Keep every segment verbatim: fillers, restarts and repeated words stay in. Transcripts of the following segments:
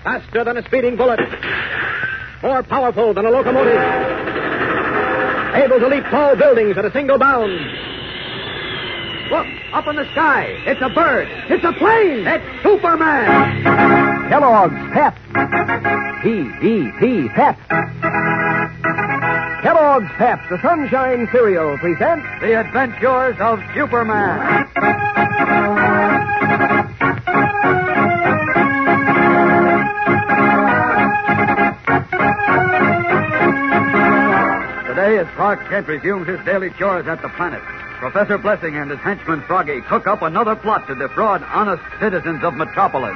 Faster than a speeding bullet. More powerful than a locomotive. Able to leap tall buildings at a single bound. Look, up in the sky. It's a bird. It's a plane. It's Superman. Kellogg's Pep. P E P, Pep. Kellogg's Pep, the Sunshine Cereal, presents The Adventures of Superman. Today, as Clark Kent resumes his daily chores at the planet, Professor Blessing and his henchman Froggy cook up another plot to defraud honest citizens of Metropolis.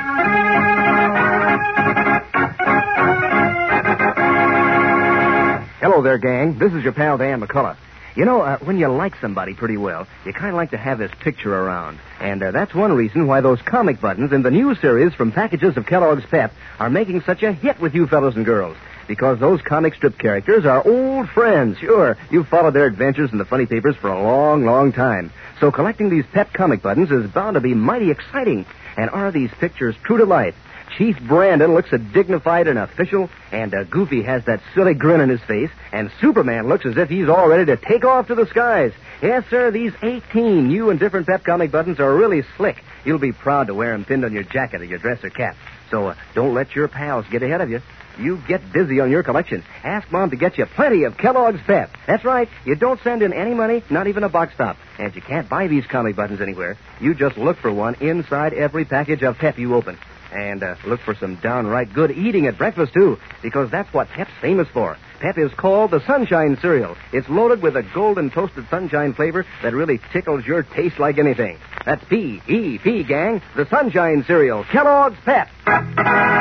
Hello there, gang. This is your pal, Dan McCullough. You know, uh, when you like somebody pretty well, you kind of like to have this picture around. And uh, that's one reason why those comic buttons in the new series from packages of Kellogg's Pep are making such a hit with you fellows and girls. Because those comic strip characters are old friends. Sure, you've followed their adventures in the funny papers for a long, long time. So collecting these Pep comic buttons is bound to be mighty exciting. And are these pictures true to life? Chief Brandon looks dignified and official, and uh, Goofy has that silly grin on his face, and Superman looks as if he's all ready to take off to the skies. Yes, sir, these eighteen new and different Pep comic buttons are really slick. You'll be proud to wear them pinned on your jacket or your dress or cap. So uh, don't let your pals get ahead of you. You get busy on your collection. Ask Mom to get you plenty of Kellogg's Pep. That's right. You don't send in any money, not even a box top. And you can't buy these comic buttons anywhere. You just look for one inside every package of Pep you open. And uh, look for some downright good eating at breakfast, too, because that's what Pep's famous for. Pep is called the Sunshine Cereal. It's loaded with a golden toasted sunshine flavor that really tickles your taste like anything. That's P E P, gang, the Sunshine Cereal, Kellogg's Pep. And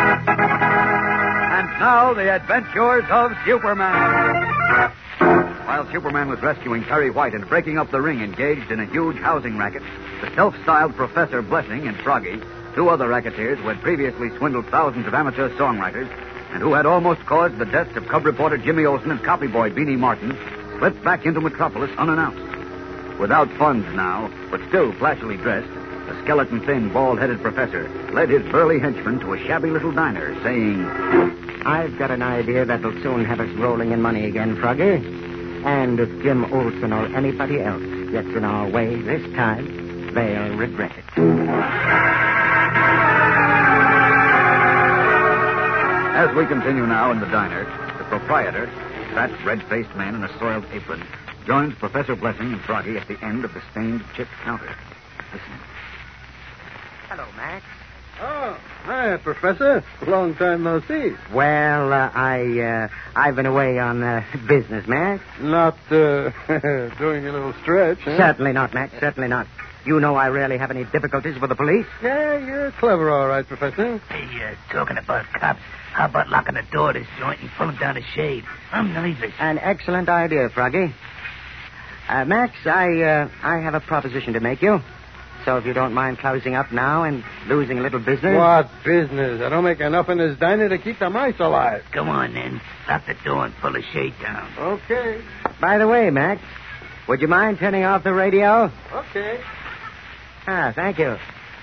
now, the adventures of Superman. While Superman was rescuing Perry White and breaking up the ring engaged in a huge housing racket, the self-styled Professor Blessing and Froggy, two other racketeers who had previously swindled thousands of amateur songwriters and who had almost caused the deaths of cub reporter Jimmy Olsen and copy boy Beanie Martin, slipped back into Metropolis unannounced. Without funds now, but still flashily dressed, the skeleton-thin, bald-headed professor led his burly henchman to a shabby little diner, saying, I've got an idea that'll soon have us rolling in money again, Froggy. And if Jim Olsen or anybody else gets in our way this time, they'll regret it. As we continue now in the diner, the proprietor, a fat, red-faced man in a soiled apron, joins Professor Blessing and Froggy at the end of the stained chip counter. Listen. Hello, Max. Oh, hi, Professor. Long time no see. Well, uh, I, uh, I've been away on uh, business, Max. Not uh, doing a little stretch, huh? Certainly not, Max. Certainly not. You know I rarely have any difficulties with the police. Yeah, you're clever, all right, Professor. Hey, uh, talking about cops, how about locking the door to this joint and pulling down the shade? I'm nervous. An excellent idea, Froggy. Uh, Max, I, uh, I have a proposition to make you. So if you don't mind closing up now and losing a little business... What business? I don't make enough in this diner to keep the mice alive. Come on, then. Lock the door and pull the shade down. Okay. By the way, Max, would you mind turning off the radio? Okay. Ah, thank you.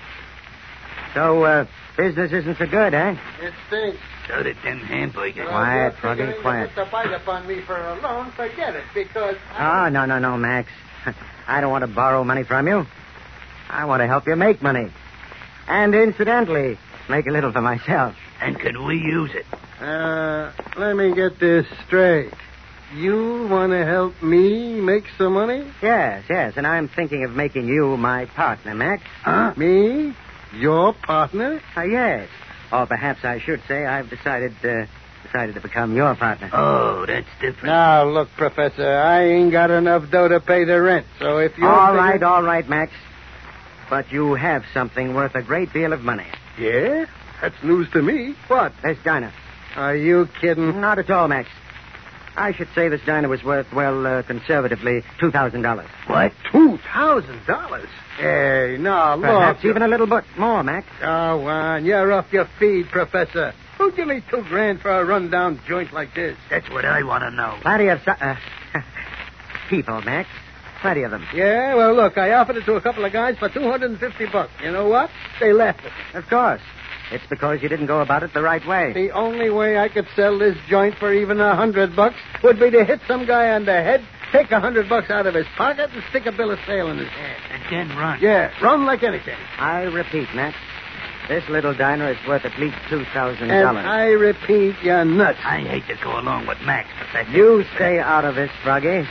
So, uh, business isn't so good, eh? It stinks. So did them hamburgers. Well, Quiet, if you're Froggy, figuring quiet. to bite upon me for a loan, forget it, because... Oh, no, no, no, Max. I don't want to borrow money from you. I want to help you make money. And incidentally, make a little for myself. And could we use it? Uh, let me get this straight. You want to help me make some money? Yes, yes, and I'm thinking of making you my partner, Max. Huh? Me? Your partner? Uh, yes. Or perhaps I should say I've decided, uh, decided to become your partner. Oh, that's different. Now, look, Professor, I ain't got enough dough to pay the rent, so if you're... All thinking... right, all right, Max. But you have something worth a great deal of money. Yeah? That's news to me. What? This diner. Are you kidding? Not at all, Max. I should say this diner was worth, well, uh, conservatively, two thousand dollars. What? Two thousand dollars? Hey, no, look. Perhaps even a little bit more, Max. Oh, on. You're off your feed, Professor. Who'd give me two grand for a rundown joint like this? That's what I want to know. Plenty of... Su- uh, people, Max. Plenty of them. Yeah, well, look, I offered it to a couple of guys for two hundred fifty bucks. You know what? They left it. Of course. It's because you didn't go about it the right way. The only way I could sell this joint for even a hundred bucks would be to hit some guy on the head, take a hundred bucks out of his pocket, and stick a bill of sale in his hand. And then run. Yeah, run like anything. I repeat, Max, this little diner is worth at least two thousand And dollars. I repeat, you're nuts. I hate to go along with Max, Professor. You stay out of this, Froggy. Okay,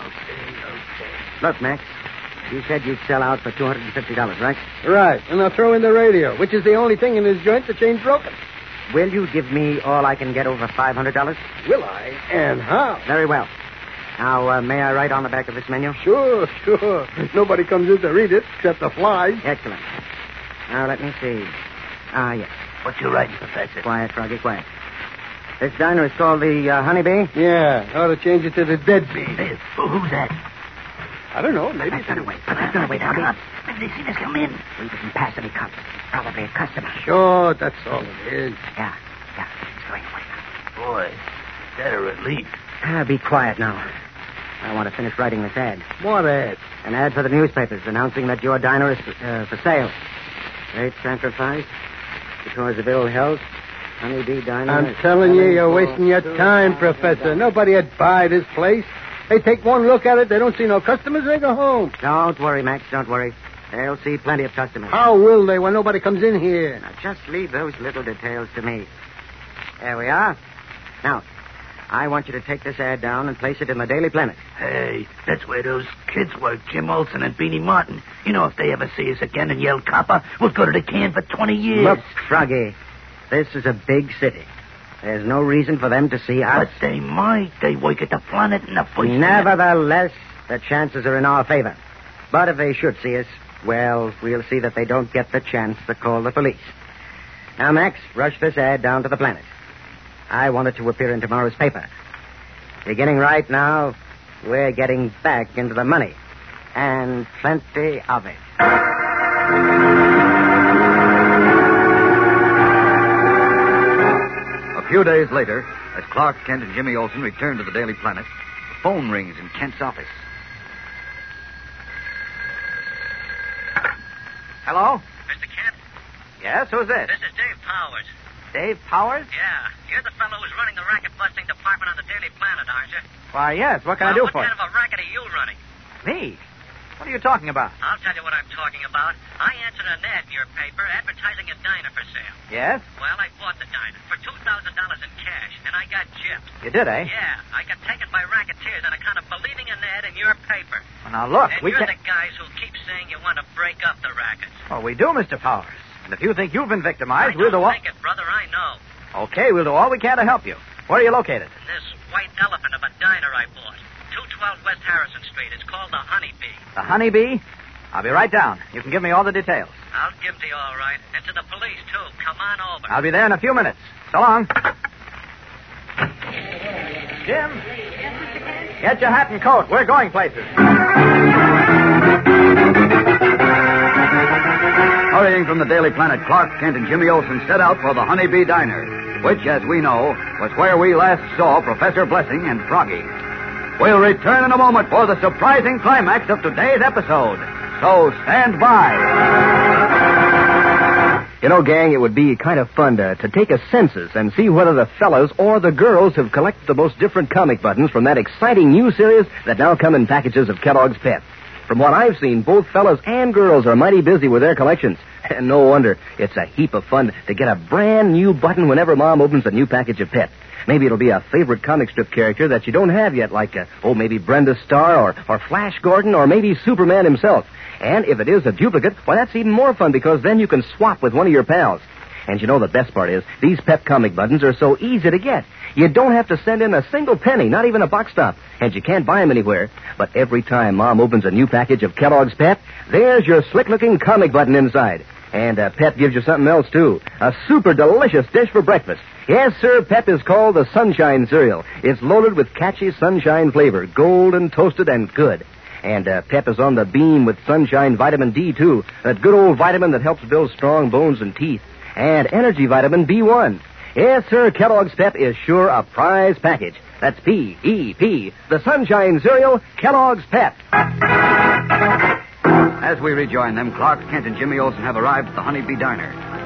okay. Look, Max, you said you'd sell out for two hundred fifty dollars, right? Right, and I'll throw in the radio, which is the only thing in this joint that ain't broken. Will you give me all I can get over five hundred dollars? Will I? And how? Very well. Now, uh, may I write on the back of this menu? Sure, sure. Nobody comes in to read it except the flies. Excellent. Now, let me see. Ah, yes. What you writing, Professor? Quiet, Froggy, quiet. This diner is called the uh, Honeybee? Yeah, ought to change it to the Deadbeat. Hey, who- who's that? I don't know, maybe. That's gonna wait. That's gonna wait, Froggy. Have they seen us come in? We didn't pass any cops. Probably a customer. Sure, that's all it is. Yeah, yeah. It's going away now. Boy, is that a relief. Ah, be quiet now. I want to finish writing this ad. What ad? An ad for the newspapers announcing that your diner is uh, for sale. Great sacrifice because of ill health. Honeybee Diner. I'm is telling you, selling you're for wasting your two time, thousand Professor. dollars. Nobody would buy this place. They take one look at it, they don't see no customers, they go home. Don't worry, Max. Don't worry. They'll see plenty of customers. How will they when nobody comes in here? Now, just leave those little details to me. There we are. Now, I want you to take this ad down and place it in the Daily Planet. Hey, that's where those kids work, Jim Olsen and Beanie Martin. You know, if they ever see us again and yell copper, we'll go to the can for twenty years. Look, Froggy, this is a big city. There's no reason for them to see us. But they might. They work at the Planet and the first... Nevertheless, the chances are in our favor. But if they should see us, well, we'll see that they don't get the chance to call the police. Now, Max, rush this ad down to the Planet. I want it to appear in tomorrow's paper. Beginning right now, we're getting back into the money. And plenty of it. A few days later, as Clark Kent and Jimmy Olsen return to the Daily Planet, the phone rings in Kent's office. Hello? Mister Kent, Yes, who's this? this is Dave Powers. Dave Powers? Yeah, you're the fellow who's running the racket-busting department on the Daily Planet, aren't you? Why, yes. What can I Well, do what for kind you? of a racket are you running? Me? What are you talking about? I'll tell you what I'm talking about. I answered an ad in your paper advertising a diner for sale. Yes? Well, I bought the diner for two thousand dollars in cash, and I got gypped. You did, eh? Yeah, I got taken by racketeers on account of believing an ad in your paper. Well, now, look, and we you're can't... the guys who keep saying you want to break up the rackets. Oh, we do, Mister Powers. And if you think you've been I victimized, don't we'll do all... think it, brother, I know. Okay, we'll do all we can to help you. Where are you located? This white elephant of a diner I bought. two twelve West Harrison Street. It's called the Honeybee. The Honeybee? I'll be right down. You can give me all the details. I'll give them to you all right. And to the police, too. Come on over. I'll be there in a few minutes. So long. Jim? Get your hat and coat. We're going places. Hurrying from the Daily Planet, Clark Kent and Jimmy Olsen set out for the Honeybee Diner, which, as we know, was where we last saw Professor Blessing and Froggy. We'll return in a moment for the surprising climax of today's episode. So stand by. You know, gang, it would be kind of fun to, to take a census and see whether the fellas or the girls have collected the most different comic buttons from that exciting new series that now come in packages of Kellogg's Pep. From what I've seen, both fellas and girls are mighty busy with their collections. And no wonder. It's a heap of fun to get a brand new button whenever Mom opens a new package of Pep. Maybe it'll be a favorite comic strip character that you don't have yet, like, uh, oh, maybe Brenda Starr or, or Flash Gordon or maybe Superman himself. And if it is a duplicate, why, that's even more fun because then you can swap with one of your pals. And you know the best part is, these Pep comic buttons are so easy to get. You don't have to send in a single penny, not even a box stop. And you can't buy them anywhere. But every time Mom opens a new package of Kellogg's Pep, there's your slick-looking comic button inside. And uh, Pep gives you something else, too. A super delicious dish for breakfast. Yes, sir, Pep is called the Sunshine Cereal. It's loaded with catchy sunshine flavor, golden, toasted, and good. And uh, Pep is on the beam with Sunshine Vitamin D, too. That good old vitamin that helps build strong bones and teeth. And Energy Vitamin B one. Yes, sir, Kellogg's Pep is sure a prize package. That's P E P, the Sunshine Cereal, Kellogg's Pep. As we rejoin them, Clark Kent and Jimmy Olsen have arrived at the Honeybee Diner.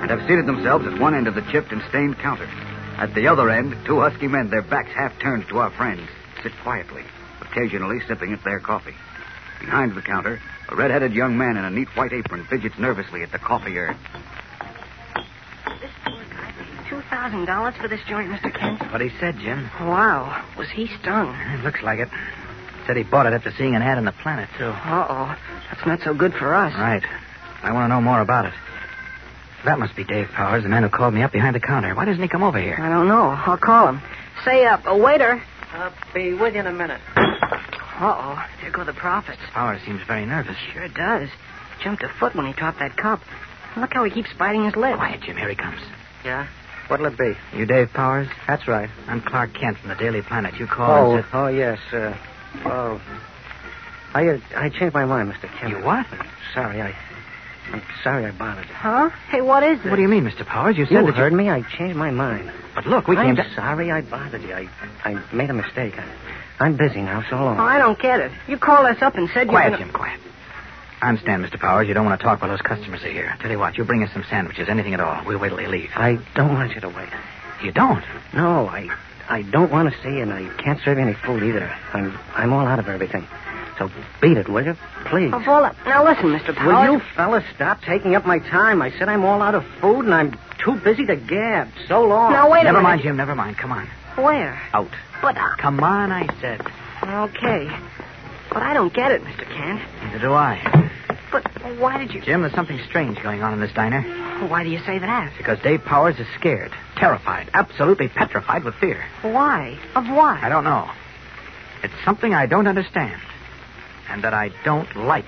and have seated themselves at one end of the chipped and stained counter. At the other end, two husky men, their backs half turned to our friends, sit quietly, occasionally sipping at their coffee. Behind the counter, a red-headed young man in a neat white apron fidgets nervously at the coffee urn. This poor guy paid two thousand dollars for this joint, Mister Kent. That's what he said, Jim. Wow. Was he stung? It looks like it. Said he bought it after seeing an ad in the Planet, too. Uh-oh. That's not so good for us. Right. I want to know more about it. That must be Dave Powers, the man who called me up behind the counter. Why doesn't he come over here? I don't know. I'll call him. Say, uh, a waiter. I'll be with you in a minute. Uh-oh. There go the profits. Powers seems very nervous. Sure does. Jumped a foot when he dropped that cup. Look how he keeps biting his lip. Quiet, Jim. Here he comes. Yeah? What'll it be? You Dave Powers? That's right. I'm Clark Kent from the Daily Planet. You called Oh, and said... oh, yes. Uh, oh. I, uh, I changed my mind, Mister Kent. You what? Sorry, I... I'm sorry I bothered you. Huh? Hey, what is this? What do you mean, Mister Powers? You said You that heard me. I changed my mind. But look, we I'm came to... sorry I bothered you. I, I made a mistake. I, I'm busy now. So long. Oh, I don't get it. You called us up and said you... Quiet, Jim, quiet. I understand, Mister Powers. You don't want to talk while those customers are here. Tell you what, you bring us some sandwiches, anything at all. We'll wait till they leave. I don't want you to wait. You don't? No, I I don't want to see you, and I can't serve you any food either. I'm I'm all out of everything. So beat it, will you? Please. Of all... Now, listen, Mister Powers. Will you fellas stop taking up my time? I said I'm all out of food, and I'm too busy to gab. So long. Now, wait a Never minute. mind, Jim, never mind. Come on. Where? Out. But, uh, Come on, I said. okay. But I don't get it, Mister Kent. Neither do I. But why did you... Jim, there's something strange going on in this diner. Why do you say that? Because Dave Powers is scared, terrified, absolutely petrified with fear. Why? Of what? I don't know. It's something I don't understand. And that I don't like.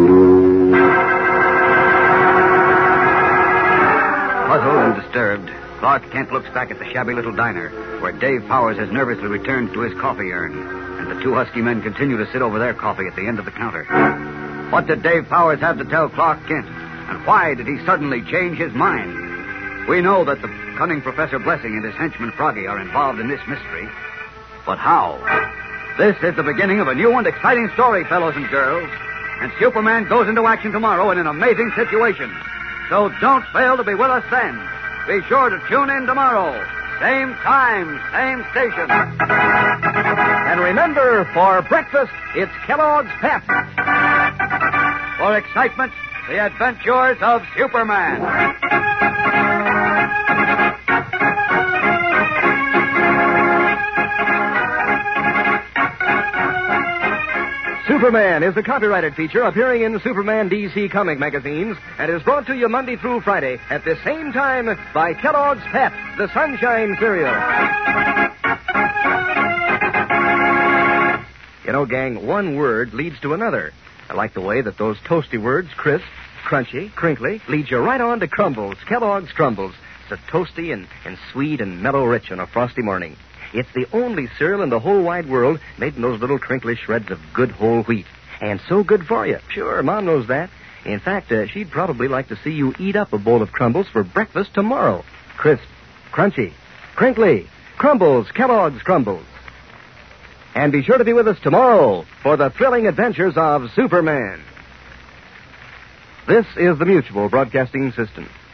Puzzled and disturbed, Clark Kent looks back at the shabby little diner where Dave Powers has nervously returned to his coffee urn, and the two husky men continue to sit over their coffee at the end of the counter. What did Dave Powers have to tell Clark Kent, and why did he suddenly change his mind? We know that the cunning Professor Blessing and his henchman Froggy are involved in this mystery, but how? This is the beginning of a new and exciting story, fellows and girls, and Superman goes into action tomorrow in an amazing situation. So don't fail to be with us then. Be sure to tune in tomorrow. Same time, same station. And remember, for breakfast, it's Kellogg's Pep. For excitement, the adventures of Superman. Superman is a copyrighted feature appearing in Superman D C comic magazines and is brought to you Monday through Friday at the same time by Kellogg's Pep, the Sunshine Cereal. You know, gang, one word leads to another. I like the way that those toasty words, crisp, crunchy, crinkly, lead you right on to Crumbles, Kellogg's Crumbles. So toasty and, and sweet and mellow rich on a frosty morning. It's the only cereal in the whole wide world made in those little crinkly shreds of good whole wheat. And so good for you. Sure, Mom knows that. In fact, uh, she'd probably like to see you eat up a bowl of Crumbles for breakfast tomorrow. Crisp, crunchy, crinkly, Crumbles, Kellogg's Crumbles. And be sure to be with us tomorrow for the thrilling adventures of Superman. This is the Mutual Broadcasting System.